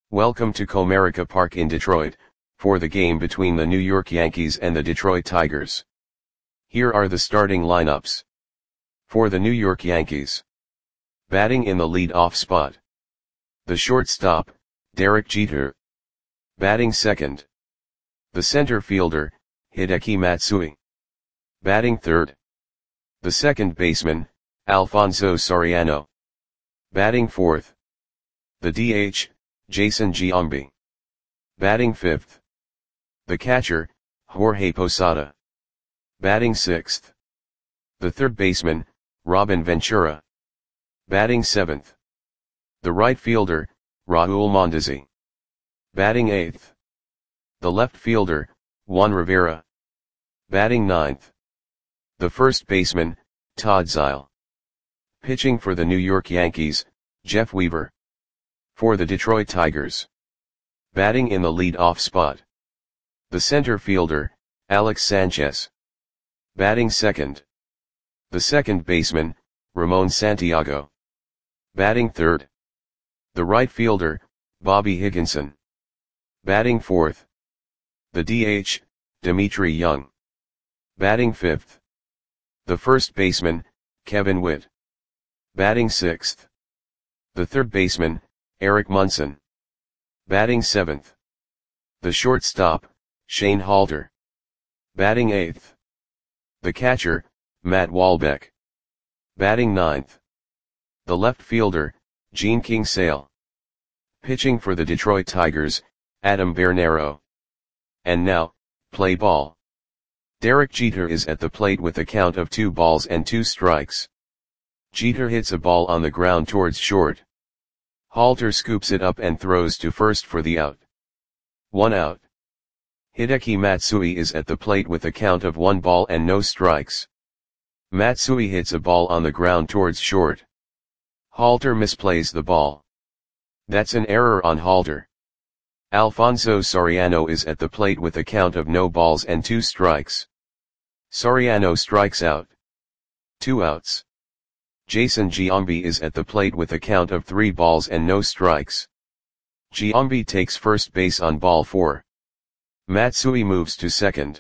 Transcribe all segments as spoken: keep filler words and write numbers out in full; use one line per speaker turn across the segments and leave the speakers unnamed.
Welcome to Comerica Park in Detroit, for the game between the New York Yankees and the Detroit Tigers. Here are the starting lineups. For the New York Yankees. Batting in the lead-off spot. The shortstop, Derek Jeter. Batting second. The center fielder, Hideki Matsui. Batting third. The second baseman, Alfonso Soriano. Batting fourth. The D H, Jason Giambi. Batting fifth. The catcher, Jorge Posada. Batting sixth. The third baseman, Robin Ventura. Batting seventh. The right fielder, Raul Mondesi. Batting eighth. The left fielder, Juan Rivera. Batting ninth. The first baseman, Todd Zeile. Pitching for the New York Yankees, Jeff Weaver. For the Detroit Tigers. Batting in the lead-off spot. The center fielder, Alex Sanchez. Batting second. The second baseman, Ramon Santiago. Batting third. The right fielder, Bobby Higginson. Batting fourth. The D H, Dmitri Young. Batting fifth. The first baseman, Kevin Witt. Batting sixth. The third baseman, Eric Munson. Batting seventh. The shortstop, Shane Halter. Batting eighth. The catcher, Matt Walbeck. Batting ninth. The left fielder, Gene King Sale. Pitching for the Detroit Tigers, Adam Bernero. And now, play ball. Derek Jeter is at the plate with a count of two balls and two strikes. Jeter hits a ball on the ground towards short. Halter scoops it up and throws to first for the out. One out. Hideki Matsui is at the plate with a count of one ball and no strikes. Matsui hits a ball on the ground towards short. Halter misplays the ball. That's an error on Halter. Alfonso Soriano is at the plate with a count of no balls and two strikes. Soriano strikes out. Two outs. Jason Giambi is at the plate with a count of three balls and no strikes. Giambi takes first base on ball four. Matsui moves to second.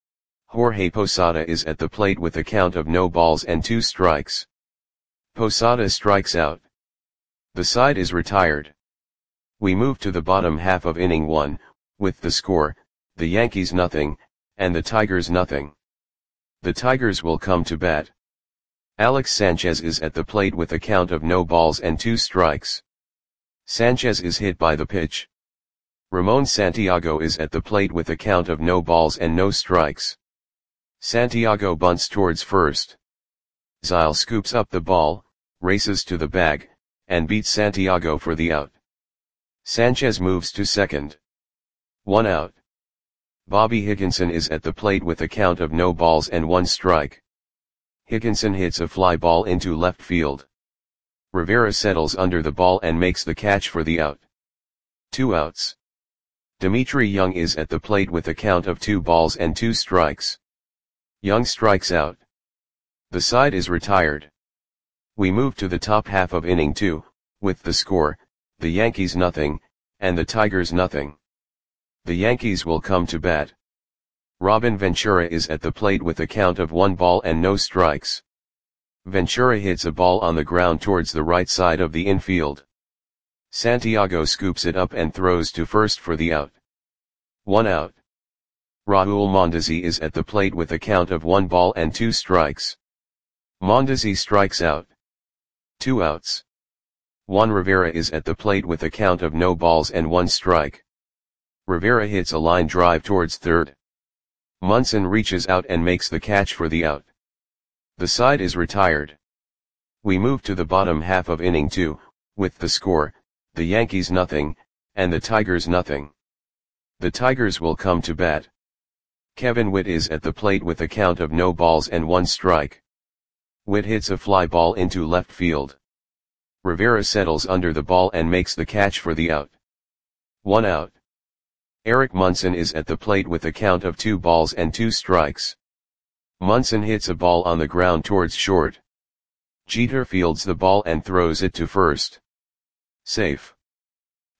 Jorge Posada is at the plate with a count of no balls and two strikes. Posada strikes out. The side is retired. We move to the bottom half of inning one, with the score, the Yankees nothing, and the Tigers nothing. The Tigers will come to bat. Alex Sanchez is at the plate with a count of no balls and two strikes. Sanchez is hit by the pitch. Ramon Santiago is at the plate with a count of no balls and no strikes. Santiago bunts towards first. Zeile scoops up the ball, races to the bag, and beats Santiago for the out. Sanchez moves to second. One out. Bobby Higginson is at the plate with a count of no balls and one strike. Higginson hits a fly ball into left field. Rivera settles under the ball and makes the catch for the out. Two outs. Dmitri Young is at the plate with a count of two balls and two strikes. Young strikes out. The side is retired. We move to the top half of inning two, with the score, the Yankees nothing, and the Tigers nothing. The Yankees will come to bat. Robin Ventura is at the plate with a count of one ball and no strikes. Ventura hits a ball on the ground towards the right side of the infield. Santiago scoops it up and throws to first for the out. One out. Raul Mondesi is at the plate with a count of one ball and two strikes. Mondesi strikes out. Two outs. Juan Rivera is at the plate with a count of no balls and one strike. Rivera hits a line drive towards third. Munson reaches out and makes the catch for the out. The side is retired. We move to the bottom half of inning two, with the score, the Yankees nothing, and the Tigers nothing. The Tigers will come to bat. Kevin Witt is at the plate with a count of no balls and one strike. Witt hits a fly ball into left field. Rivera settles under the ball and makes the catch for the out. One out. Eric Munson is at the plate with a count of two balls and two strikes. Munson hits a ball on the ground towards short. Jeter fields the ball and throws it to first. Safe.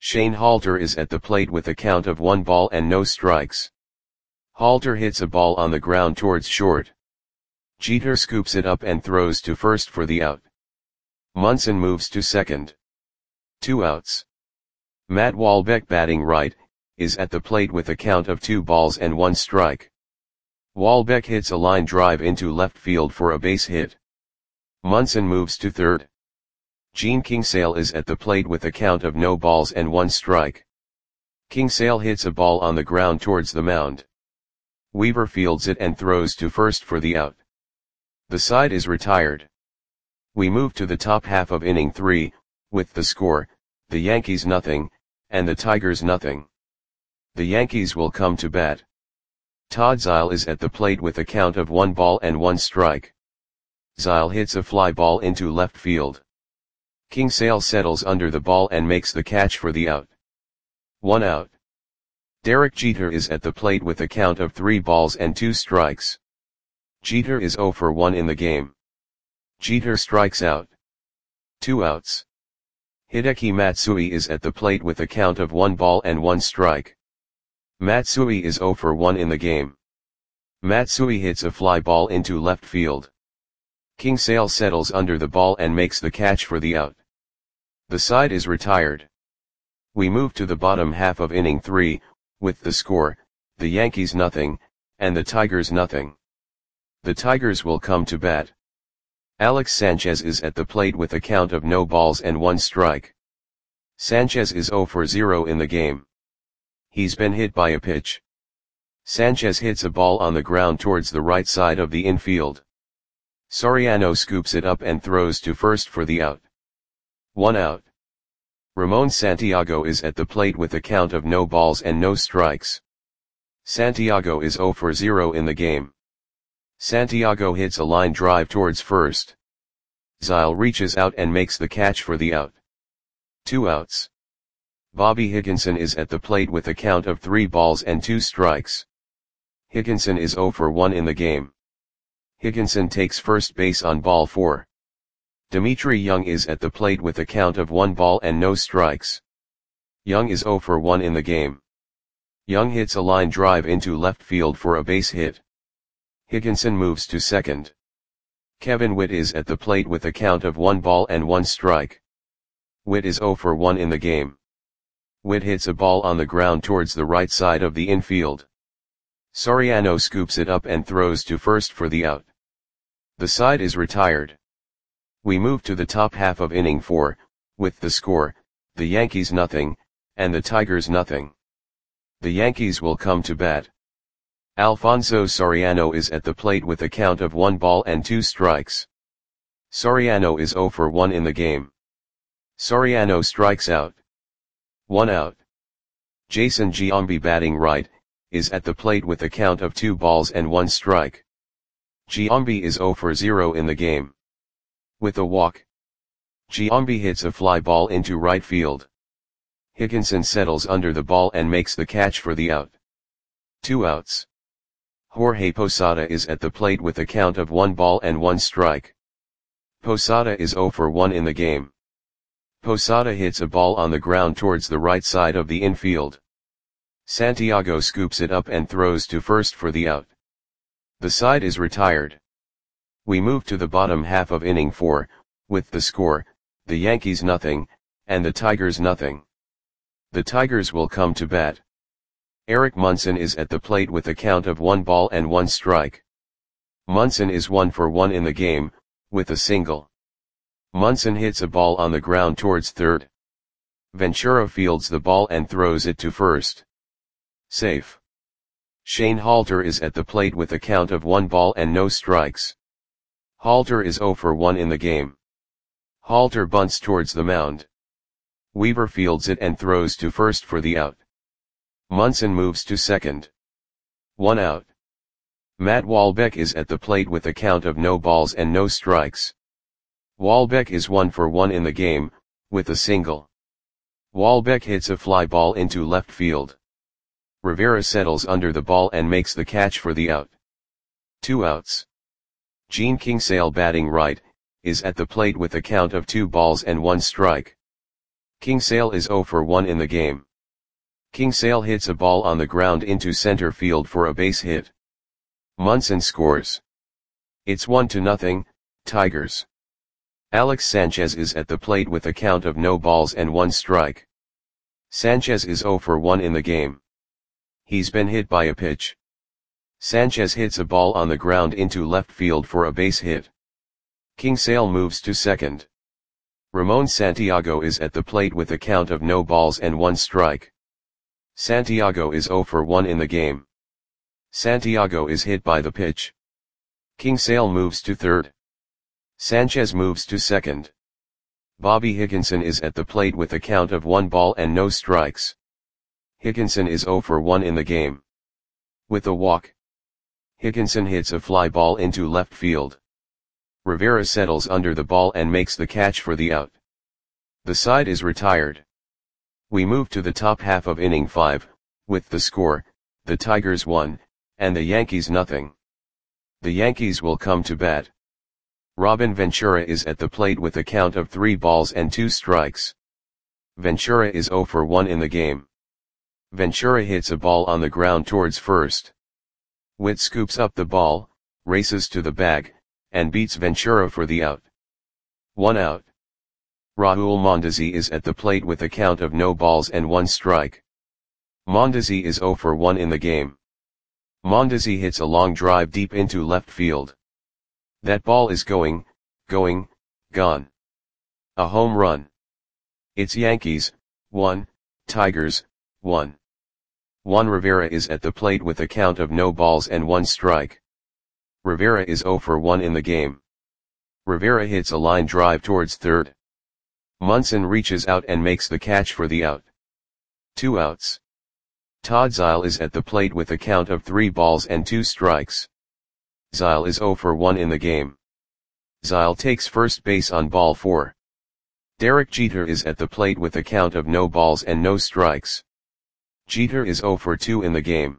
Shane Halter is at the plate with a count of one ball and no strikes. Halter hits a ball on the ground towards short. Jeter scoops it up and throws to first for the out. Munson moves to second. Two outs. Matt Wahlbeck, batting right, is at the plate with a count of two balls and one strike. Wahlbeck hits a line drive into left field for a base hit. Munson moves to third. Gene Kingsale is at the plate with a count of no balls and one strike. Kingsale hits a ball on the ground towards the mound. Weaver fields it and throws to first for the out. The side is retired. We move to the top half of inning three, with the score, the Yankees nothing, and the Tigers nothing. The Yankees will come to bat. Todd Zeile is at the plate with a count of one ball and one strike. Zeile hits a fly ball into left field. Kingsale settles under the ball and makes the catch for the out. One out. Derek Jeter is at the plate with a count of three balls and two strikes. Jeter is zero for one in the game. Jeter strikes out. Two outs. Hideki Matsui is at the plate with a count of one ball and one strike. Matsui is zero for one in the game. Matsui hits a fly ball into left field. Kingsale settles under the ball and makes the catch for the out. The side is retired. We move to the bottom half of inning three, with the score, the Yankees nothing, and the Tigers nothing. The Tigers will come to bat. Alex Sanchez is at the plate with a count of no balls and one strike. Sanchez is zero for zero in the game. He's been hit by a pitch. Sanchez hits a ball on the ground towards the right side of the infield. Soriano scoops it up and throws to first for the out. One out. Ramon Santiago is at the plate with a count of no balls and no strikes. Santiago is zero for zero in the game. Santiago hits a line drive towards first. Zeile reaches out and makes the catch for the out. Two outs. Bobby Higginson is at the plate with a count of three balls and two strikes. Higginson is zero for one in the game. Higginson takes first base on ball four. Dimitri Young is at the plate with a count of one ball and no strikes. Young is zero for one in the game. Young hits a line drive into left field for a base hit. Higginson moves to second. Kevin Witt is at the plate with a count of one ball and one strike. Witt is zero for one in the game. Witt hits a ball on the ground towards the right side of the infield. Soriano scoops it up and throws to first for the out. The side is retired. We move to the top half of inning four, with the score, the Yankees nothing, and the Tigers nothing. The Yankees will come to bat. Alfonso Soriano is at the plate with a count of one ball and two strikes. Soriano is zero for one in the game. Soriano strikes out. One out. Jason Giambi, batting right, is at the plate with a count of two balls and one strike. Giambi is zero for zero in the game. With a walk, Giambi hits a fly ball into right field. Higginson settles under the ball and makes the catch for the out. Two outs. Jorge Posada is at the plate with a count of one ball and one strike. Posada is zero for one in the game. Posada hits a ball on the ground towards the right side of the infield. Santiago scoops it up and throws to first for the out. The side is retired. We move to the bottom half of inning four, with the score, the Yankees nothing, and the Tigers nothing. The Tigers will come to bat. Eric Munson is at the plate with a count of one ball and one strike. Munson is one for one in the game, with a single. Munson hits a ball on the ground towards third. Ventura fields the ball and throws it to first. Safe. Shane Halter is at the plate with a count of one ball and no strikes. Halter is zero for one in the game. Halter bunts towards the mound. Weaver fields it and throws to first for the out. Munson moves to second. One out. Matt Wahlbeck is at the plate with a count of no balls and no strikes. Wahlbeck is one for one in the game, with a single. Wahlbeck hits a fly ball into left field. Rivera settles under the ball and makes the catch for the out. Two outs. Gene Kingsale, batting right, is at the plate with a count of two balls and one strike. King Sale is zero for one in the game. King Sale hits a ball on the ground into center field for a base hit. Munson scores. It's one to nothing, Tigers. Alex Sanchez is at the plate with a count of no balls and one strike. Sanchez is zero for one in the game. He's been hit by a pitch. Sanchez hits a ball on the ground into left field for a base hit. King Sale moves to second. Ramon Santiago is at the plate with a count of no balls and one strike. Santiago is zero for one in the game. Santiago is hit by the pitch. King Sale moves to third. Sanchez moves to second. Bobby Higginson is at the plate with a count of one ball and no strikes. Higginson is zero for one in the game. With a walk, Higginson hits a fly ball into left field. Rivera settles under the ball and makes the catch for the out. The side is retired. We move to the top half of inning five, with the score, the Tigers one, and the Yankees nothing. The Yankees will come to bat. Robin Ventura is at the plate with a count of three balls and two strikes. Ventura is zero for one in the game. Ventura hits a ball on the ground towards first. Witt scoops up the ball, races to the bag, and beats Ventura for the out. One out. Raul Mondesi is at the plate with a count of no balls and one strike. Mondesi is zero for one in the game. Mondesi hits a long drive deep into left field. That ball is going, going, gone. A home run. It's Yankees, one, Tigers, one. Juan Rivera is at the plate with a count of no balls and one strike. Rivera is zero for one in the game. Rivera hits a line drive towards third. Munson reaches out and makes the catch for the out. Two outs. Todd Zeile is at the plate with a count of three balls and two strikes. Zeile is zero for one in the game. Zeile takes first base on ball four. Derek Jeter is at the plate with a count of no balls and no strikes. Jeter is zero for two in the game.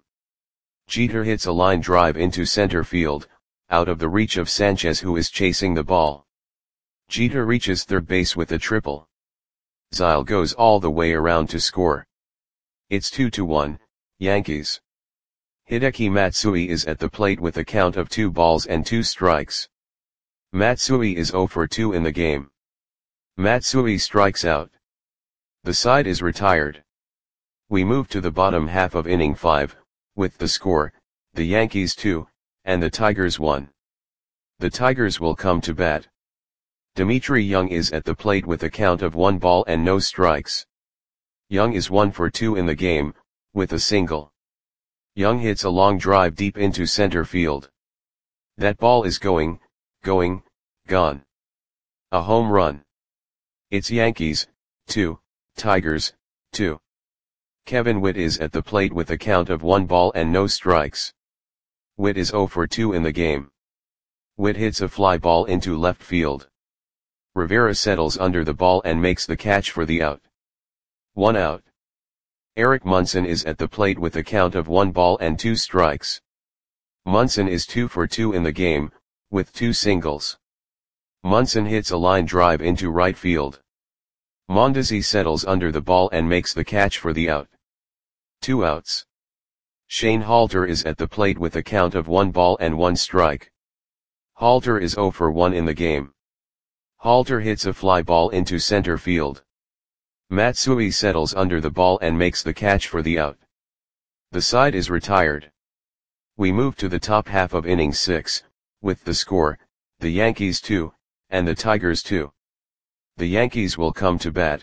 Jeter hits a line drive into center field, out of the reach of Sanchez who is chasing the ball. Jeter reaches third base with a triple. Zeile goes all the way around to score. It's two to one, Yankees. Hideki Matsui is at the plate with a count of two balls and two strikes. Matsui is zero for two in the game. Matsui strikes out. The side is retired. We move to the bottom half of inning five, with the score, the Yankees two, and the Tigers one. The Tigers will come to bat. Dimitri Young is at the plate with a count of one ball and no strikes. Young is one for two in the game, with a single. Young hits a long drive deep into center field. That ball is going, going, gone. A home run. It's Yankees, two, Tigers, two. Kevin Witt is at the plate with a count of one ball and no strikes. Witt is zero for two in the game. Witt hits a fly ball into left field. Rivera settles under the ball and makes the catch for the out. One out. Eric Munson is at the plate with a count of one ball and two strikes. Munson is two for two in the game, with two singles. Munson hits a line drive into right field. Mondesi settles under the ball and makes the catch for the out. Two outs. Shane Halter is at the plate with a count of one ball and one strike. Halter is zero for one in the game. Halter hits a fly ball into center field. Matsui settles under the ball and makes the catch for the out. The side is retired. We move to the top half of inning six, with the score, the Yankees two, and the Tigers two. The Yankees will come to bat.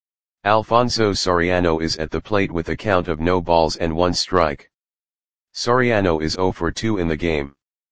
Alfonso Soriano is at the plate with a count of no balls and one strike. Soriano is zero for two in the game.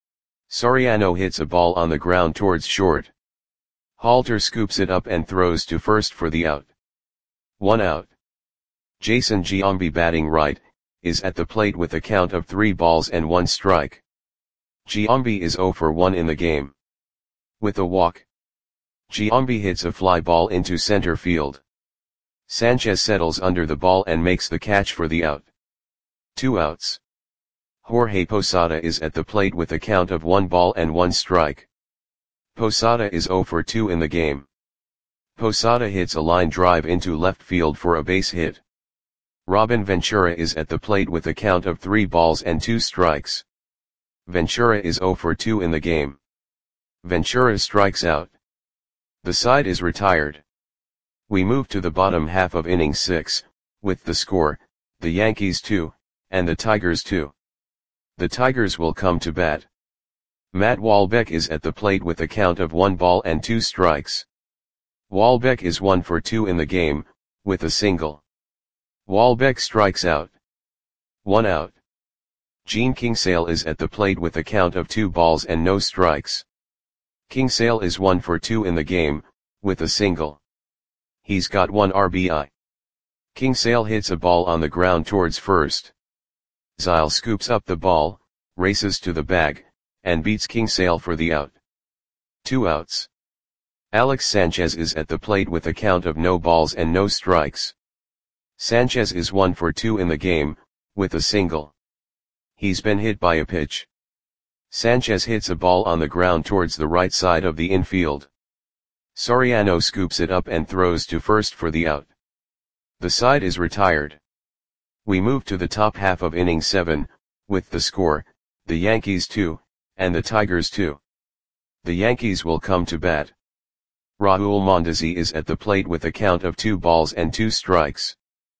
Soriano hits a ball on the ground towards short. Halter scoops it up and throws to first for the out. One out. Jason Giambi, batting right, is at the plate with a count of three balls and one strike. Giambi is zero for one in the game. With a walk, Giambi hits a fly ball into center field. Sanchez settles under the ball and makes the catch for the out. Two outs. Jorge Posada is at the plate with a count of one ball and one strike. Posada is zero for two in the game. Posada hits a line drive into left field for a base hit. Robin Ventura is at the plate with a count of three balls and two strikes. Ventura is zero for two in the game. Ventura strikes out. The side is retired. We move to the bottom half of inning six, with the score, the Yankees two, and the Tigers two. The Tigers will come to bat. Matt Walbeck is at the plate with a count of one ball and two strikes. Walbeck is one for two in the game, with a single. Walbeck strikes out. One out. Gene Kingsale is at the plate with a count of two balls and no strikes. Kingsale is one for two in the game, with a single. He's got one R B I. Kingsale hits a ball on the ground towards first. Zile scoops up the ball, races to the bag, and beats Kingsale for the out. Two outs. Alex Sanchez is at the plate with a count of no balls and no strikes. Sanchez is one for two in the game, with a single. He's been hit by a pitch. Sanchez hits a ball on the ground towards the right side of the infield. Soriano scoops it up and throws to first for the out. The side is retired. We move to the top half of inning seven, with the score, the Yankees two, and the Tigers two. The Yankees will come to bat. Raul Mondesi is at the plate with a count of two balls and two strikes.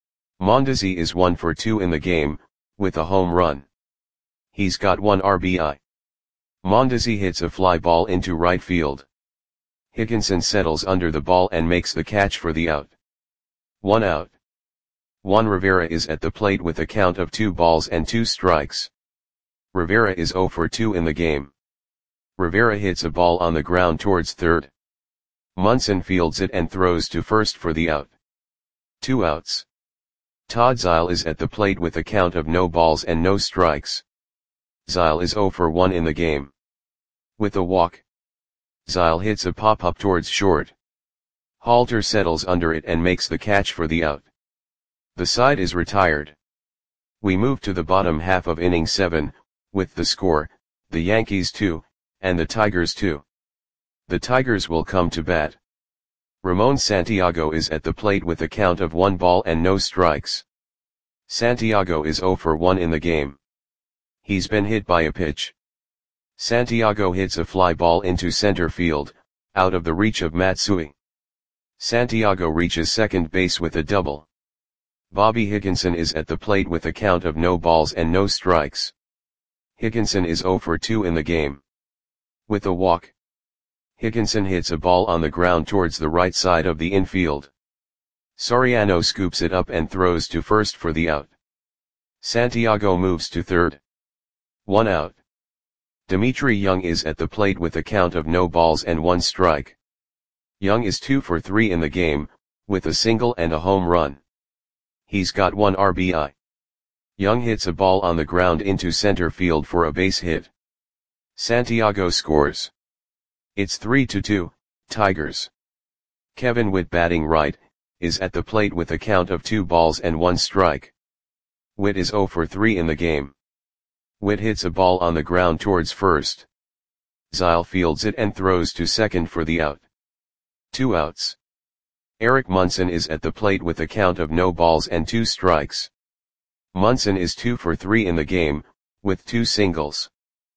Mondesi is one for two in the game, with a home run. He's got one R B I. Mondesi hits a fly ball into right field. Higginson settles under the ball and makes the catch for the out. One out. Juan Rivera is at the plate with a count of two balls and two strikes. Rivera is zero for two in the game. Rivera hits a ball on the ground towards third. Munson fields it and throws to first for the out. Two outs. Todd Zile is at the plate with a count of no balls and no strikes. Zile is zero for one in the game. With a walk. Zile hits a pop-up towards short. Halter settles under it and makes the catch for the out. The side is retired. We move to the bottom half of inning seven, with the score, the Yankees two, and the Tigers two. The Tigers will come to bat. Ramon Santiago is at the plate with a count of one ball and no strikes. Santiago is zero for one in the game. He's been hit by a pitch. Santiago hits a fly ball into center field, out of the reach of Matsui. Santiago reaches second base with a double. Bobby Higginson is at the plate with a count of no balls and no strikes. Higginson is zero for two in the game. With a walk. Higginson hits a ball on the ground towards the right side of the infield. Soriano scoops it up and throws to first for the out. Santiago moves to third. One out. Dimitri Young is at the plate with a count of no balls and one strike. Young is two for three in the game, with a single and a home run. He's got one R B I. Young hits a ball on the ground into center field for a base hit. Santiago scores. It's three to two, Tigers. Kevin Witt, batting right, is at the plate with a count of two balls and one strike. Witt is zero for three in the game. Witt hits a ball on the ground towards first. Zile fields it and throws to second for the out. Two outs. Eric Munson is at the plate with a count of no balls and two strikes. Munson is two for three in the game, with two singles.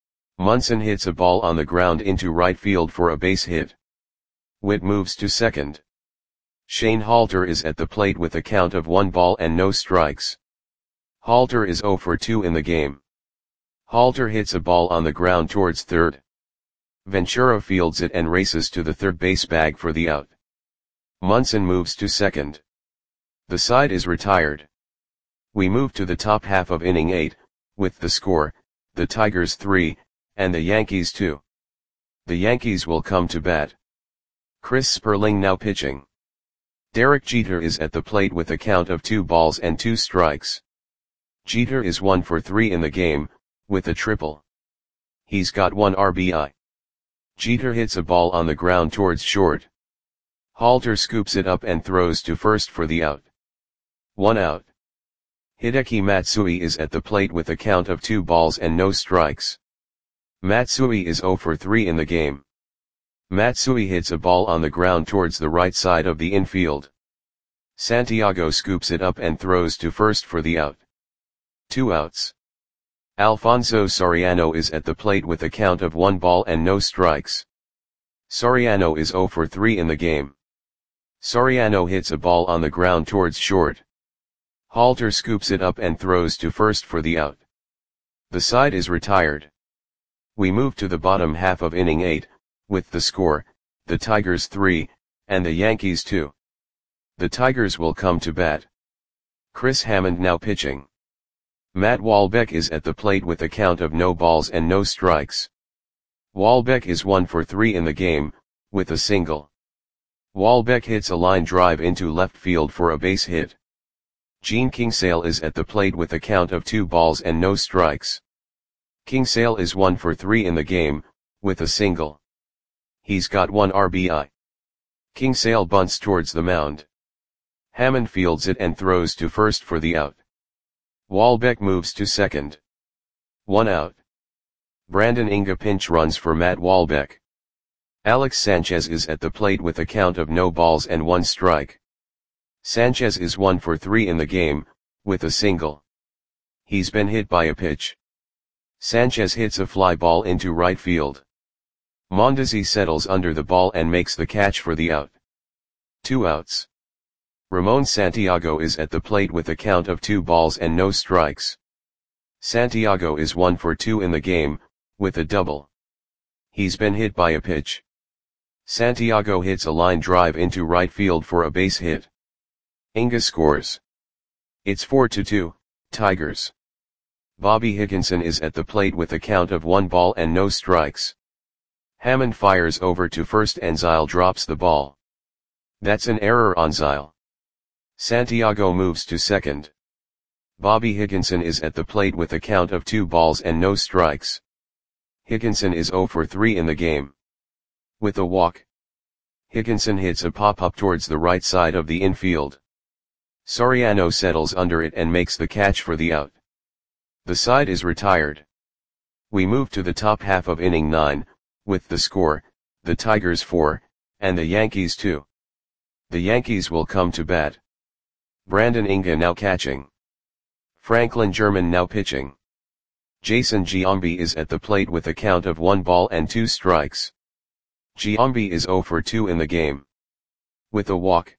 Munson hits a ball on the ground into right field for a base hit. Witt moves to second. Shane Halter is at the plate with a count of one ball and no strikes. Halter is zero for two in the game. Halter hits a ball on the ground towards third. Ventura fields it and races to the third base bag for the out. Munson moves to second. The side is retired. We move to the top half of inning eight, with the score, the Tigers three, and the Yankees two. The Yankees will come to bat. Chris Sperling now pitching. Derek Jeter is at the plate with a count of two balls and two strikes. Jeter is one for three in the game, with a triple. He's got one R B I. Jeter hits a ball on the ground towards short. Halter scoops it up and throws to first for the out. One out. Hideki Matsui is at the plate with a count of two balls and no strikes. Matsui is zero for three in the game. Matsui hits a ball on the ground towards the right side of the infield. Santiago scoops it up and throws to first for the out. Two outs. Alfonso Soriano is at the plate with a count of one ball and no strikes. Soriano is zero for three in the game. Soriano hits a ball on the ground towards short. Halter scoops it up and throws to first for the out. The side is retired. We move to the bottom half of inning eight, with the score, the Tigers three, and the Yankees two. The Tigers will come to bat. Chris Hammond now pitching. Matt Walbeck is at the plate with a count of no balls and no strikes. Walbeck is one for three in the game, with a single. Walbeck hits a line drive into left field for a base hit. Gene Kingsale is at the plate with a count of two balls and no strikes. Kingsale is one for three in the game, with a single. He's got one R B I. Kingsale bunts towards the mound. Hammond fields it and throws to first for the out. Walbeck moves to second. One out. Brandon Inga pinch runs for Matt Walbeck. Alex Sanchez is at the plate with a count of no balls and one strike. Sanchez is one for three in the game, with a single. He's been hit by a pitch. Sanchez hits a fly ball into right field. Mondesi settles under the ball and makes the catch for the out. Two outs. Ramon Santiago is at the plate with a count of two balls and no strikes. Santiago is one for two in the game, with a double. He's been hit by a pitch. Santiago hits a line drive into right field for a base hit. Inga scores. It's four to two, Tigers. Bobby Higginson is at the plate with a count of one ball and no strikes. Hammond fires over to first and Zile drops the ball. That's an error on Zile. Santiago moves to second. Bobby Higginson is at the plate with a count of two balls and no strikes. Higginson is zero for three in the game. With a walk. Higginson hits a pop-up towards the right side of the infield. Soriano settles under it and makes the catch for the out. The side is retired. We move to the top half of inning nine, with the score, the Tigers four, and the Yankees two. The Yankees will come to bat. Brandon Inga now catching. Franklin German now pitching. Jason Giambi is at the plate with a count of one ball and two strikes. Giambi is zero for two in the game. With a walk.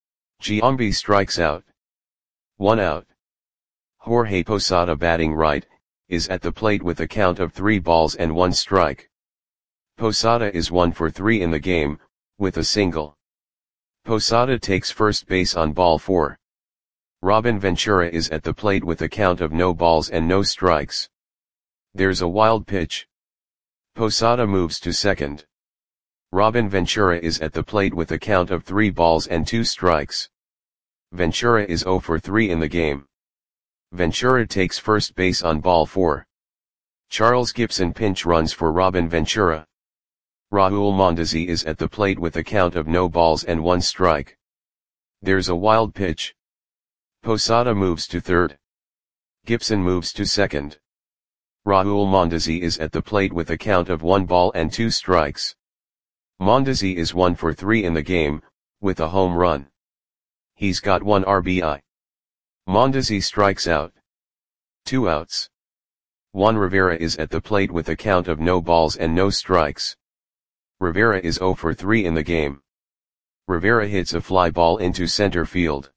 Giambi strikes out. One out. Jorge Posada batting right, is at the plate with a count of three balls and one strike. Posada is one for three in the game, with a single. Posada takes first base on ball four. Robin Ventura is at the plate with a count of no balls and no strikes. There's a wild pitch. Posada moves to second. Robin Ventura is at the plate with a count of three balls and two strikes. Ventura is zero for three in the game. Ventura takes first base on ball four. Charles Gibson pinch runs for Robin Ventura. Raul Mondesi is at the plate with a count of no balls and one strike. There's a wild pitch. Posada moves to third. Gibson moves to second. Raul Mondesi is at the plate with a count of one ball and two strikes. Mondesi is one for three in the game, with a home run. He's got one R B I. Mondesi strikes out. Two outs. Juan Rivera is at the plate with a count of no balls and no strikes. Rivera is zero for three in the game. Rivera hits a fly ball into center field.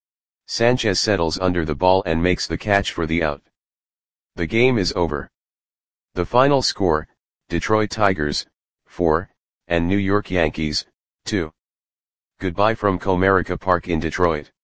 Sanchez settles under the ball and makes the catch for the out. The game is over. The final score, Detroit Tigers, four, and New York Yankees, two. Goodbye from Comerica Park in Detroit.